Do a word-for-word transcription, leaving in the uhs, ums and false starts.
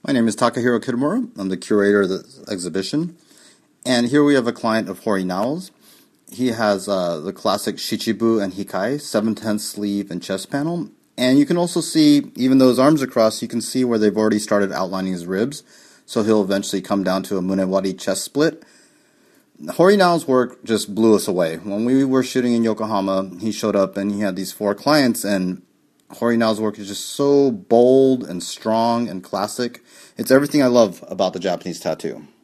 My name is Takahiro Kitamura. I'm the curator of the exhibition. And here we have a client of Horinao's. He has uh, the classic Shichibu and Hikai, seven-tenths sleeve and chest panel. And you can also see, even though his arms are crossed, you can see where they've already started outlining his ribs. So he'll eventually come down to a Munewari chest split. Horinao's work just blew us away. When we were shooting in Yokohama, he showed up and he had these four clients, and Horinao's work is just so bold and strong and classic. It's everything I love about the Japanese tattoo.